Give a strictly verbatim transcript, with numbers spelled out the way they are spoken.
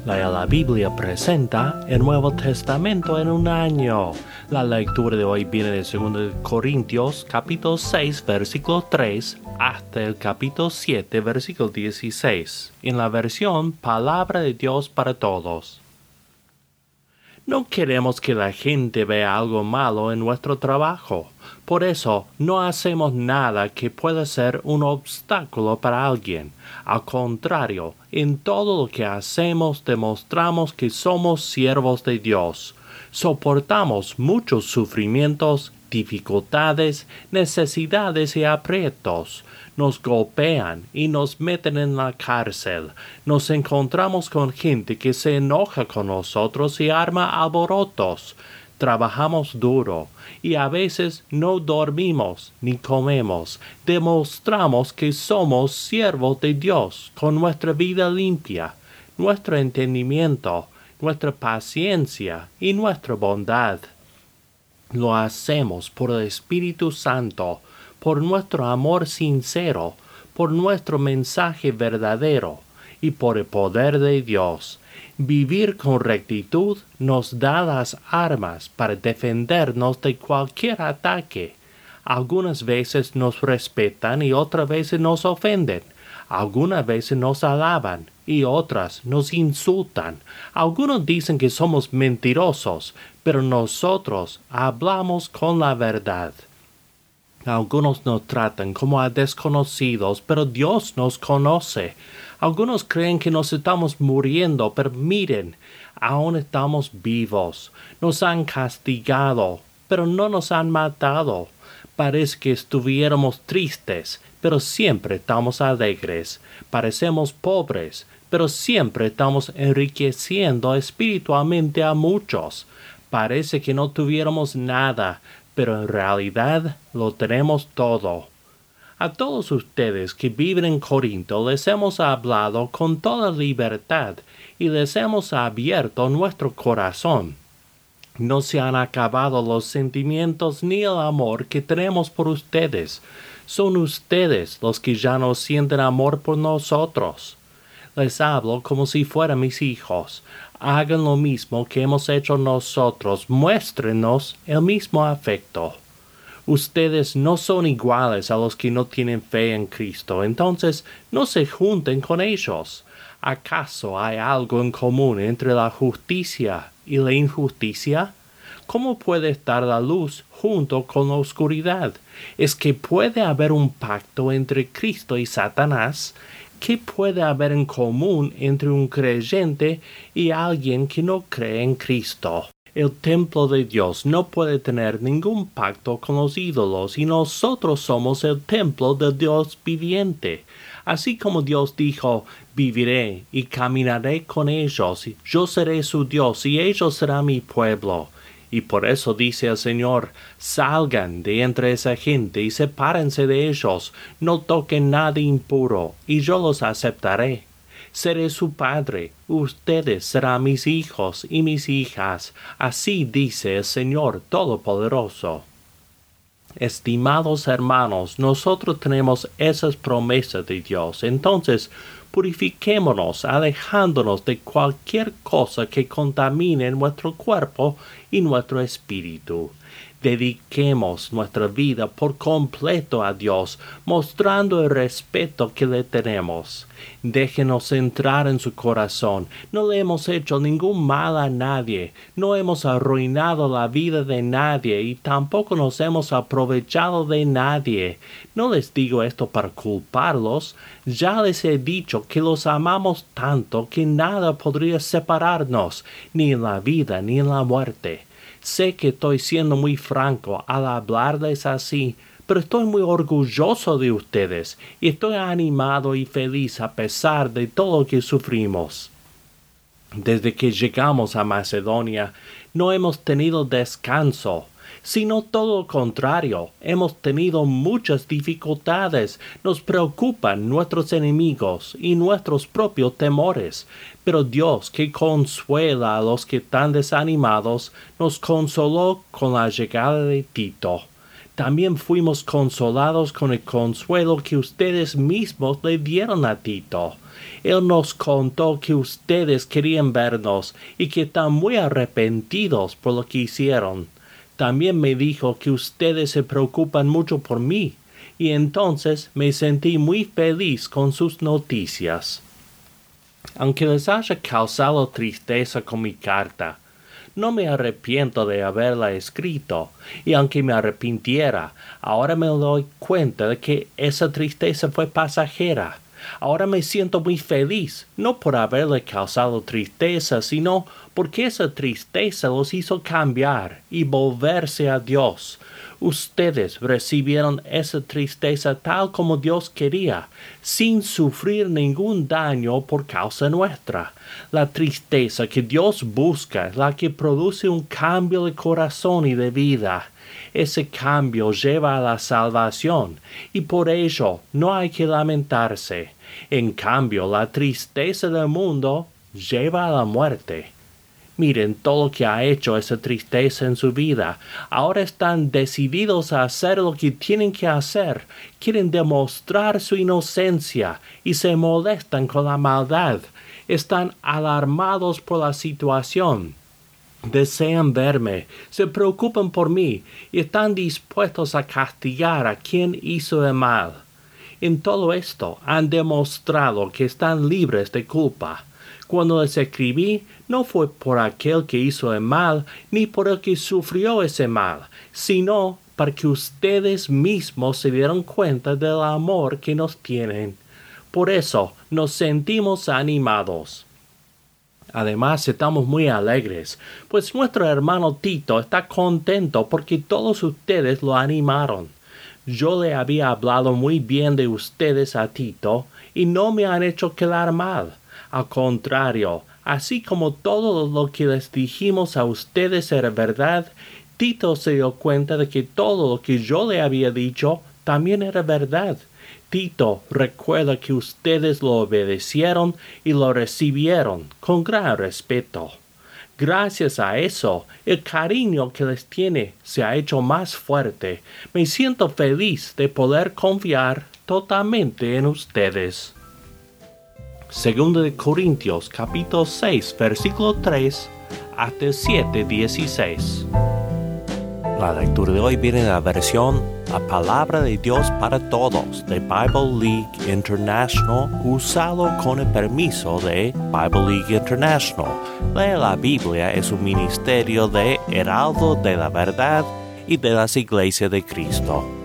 La Biblia presenta el Nuevo Testamento en un año. La lectura de hoy viene de dos Corintios, capítulo seis, versículo tres, hasta el capítulo siete, versículo dieciséis, en la versión Palabra de Dios para Todos. No queremos que la gente vea algo malo en nuestro trabajo. Por eso, no hacemos nada que pueda ser un obstáculo para alguien. Al contrario, en todo lo que hacemos demostramos que somos siervos de Dios. Soportamos muchos sufrimientos, dificultades, necesidades y aprietos. Nos golpean y nos meten en la cárcel. Nos encontramos con gente que se enoja con nosotros y arma alborotos. Trabajamos duro y a veces no dormimos ni comemos. Demostramos que somos siervos de Dios con nuestra vida limpia, nuestro entendimiento, nuestra paciencia y nuestra bondad. Lo hacemos por el Espíritu Santo, por nuestro amor sincero, por nuestro mensaje verdadero y por el poder de Dios. Vivir con rectitud nos da las armas para defendernos de cualquier ataque. Algunas veces nos respetan y otras veces nos ofenden. Algunas veces nos alaban y otras nos insultan. Algunos dicen que somos mentirosos, pero nosotros hablamos con la verdad. Algunos nos tratan como a desconocidos, pero Dios nos conoce. Algunos creen que nos estamos muriendo, pero miren, aún estamos vivos. Nos han castigado, pero no nos han matado. Parece que estuviéramos tristes, pero siempre estamos alegres. Parecemos pobres, pero siempre estamos enriqueciendo espiritualmente a muchos. Parece que no tuviéramos nada, pero en realidad lo tenemos todo. A todos ustedes que viven en Corinto les hemos hablado con toda libertad y les hemos abierto nuestro corazón. No se han acabado los sentimientos ni el amor que tenemos por ustedes. Son ustedes los que ya no sienten amor por nosotros. Les hablo como si fueran mis hijos. Hagan lo mismo que hemos hecho nosotros. Muéstrenos el mismo afecto. Ustedes no son iguales a los que no tienen fe en Cristo, entonces no se junten con ellos. ¿Acaso hay algo en común entre la justicia y la injusticia? ¿Cómo puede estar la luz junto con la oscuridad? ¿Es que puede haber un pacto entre Cristo y Satanás? ¿Qué puede haber en común entre un creyente y alguien que no cree en Cristo? El templo de Dios no puede tener ningún pacto con los ídolos y nosotros somos el templo del Dios viviente. Así como Dios dijo, viviré y caminaré con ellos, yo seré su Dios y ellos serán mi pueblo. Y por eso dice el Señor, salgan de entre esa gente y sepárense de ellos, no toquen nada impuro, y yo los aceptaré. Seré su padre, ustedes serán mis hijos y mis hijas, así dice el Señor Todopoderoso. Estimados hermanos, nosotros tenemos esas promesas de Dios, entonces purifiquémonos alejándonos de cualquier cosa que contamine nuestro cuerpo y nuestro espíritu. Dediquemos nuestra vida por completo a Dios, mostrando el respeto que le tenemos. Déjenos entrar en su corazón. No le hemos hecho ningún mal a nadie, no hemos arruinado la vida de nadie y tampoco nos hemos aprovechado de nadie. No les digo esto para culparlos, ya les he dicho que los amamos tanto que nada podría separarnos, ni en la vida ni en la muerte. Sé que estoy siendo muy franco al hablarles así, pero estoy muy orgulloso de ustedes y estoy animado y feliz a pesar de todo lo que sufrimos. Desde que llegamos a Macedonia, no hemos tenido descanso, sino todo lo contrario, hemos tenido muchas dificultades, nos preocupan nuestros enemigos y nuestros propios temores, pero Dios, que consuela a los que están desanimados, nos consoló con la llegada de Tito. también fuimos consolados con el consuelo que ustedes mismos le dieron a Tito. Él nos contó que ustedes querían vernos y que están muy arrepentidos por lo que hicieron. También me dijo que ustedes se preocupan mucho por mí, y entonces me sentí muy feliz con sus noticias. Aunque les haya causado tristeza con mi carta, no me arrepiento de haberla escrito, y aunque me arrepintiera, ahora me doy cuenta de que esa tristeza fue pasajera. Ahora me siento muy feliz, no por haberle causado tristeza, sino porque esa tristeza los hizo cambiar y volverse a Dios. Ustedes recibieron esa tristeza tal como Dios quería, sin sufrir ningún daño por causa nuestra. La tristeza que Dios busca es la que produce un cambio de corazón y de vida. Ese cambio lleva a la salvación, y por ello no hay que lamentarse. En cambio, la tristeza del mundo lleva a la muerte. Miren todo lo que ha hecho esa tristeza en su vida. Ahora están decididos a hacer lo que tienen que hacer. Quieren demostrar su inocencia y se molestan con la maldad. Están alarmados por la situación. Desean verme, se preocupan por mí y están dispuestos a castigar a quien hizo el mal. En todo esto han demostrado que están libres de culpa. Cuando les escribí, no fue por aquel que hizo el mal, ni por el que sufrió ese mal, sino para que ustedes mismos se dieran cuenta del amor que nos tienen. Por eso nos sentimos animados. Además, estamos muy alegres, pues nuestro hermano Tito está contento porque todos ustedes lo animaron. Yo le había hablado muy bien de ustedes a Tito, y no me han hecho quedar mal. Al contrario, así como todo lo que les dijimos a ustedes era verdad, Tito se dio cuenta de que todo lo que yo le había dicho también era verdad. Tito recuerda que ustedes lo obedecieron y lo recibieron con gran respeto. Gracias a eso, el cariño que les tiene se ha hecho más fuerte. Me siento feliz de poder confiar totalmente en ustedes. Segunda de Corintios, capítulo seis, versículo tres hasta el siete, dieciséis. La lectura de hoy viene de la versión La Palabra de Dios para Todos de Bible League International, usado con el permiso de Bible League International. Lee la Biblia es un ministerio de Heraldo de la Verdad y de las Iglesias de Cristo.